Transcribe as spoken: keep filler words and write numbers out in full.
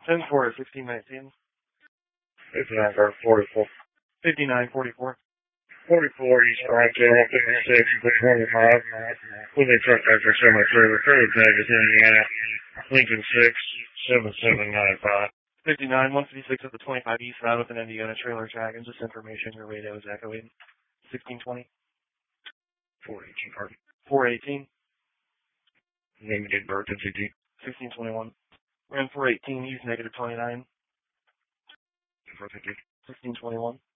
ten four, sixteen nineteen. fifty-nine, forty-four. fifty-nine forty-four. forty-four East Orange, fifty-six, twenty-five. With a truck after semi-trailer, trailer tag is Indiana. Lincoln six, seven seven nine five. fifty-nine, one fifty-six at the twenty-five East side with an Indiana trailer tag and just information your radio is echoing. sixteen twenty. four eighteen, pardon. four eighteen. Name and date of birth, N C T. sixteen twenty-one. Ran four eighteen, use negative twenty-nine. Birth, N C T. sixteen twenty-one.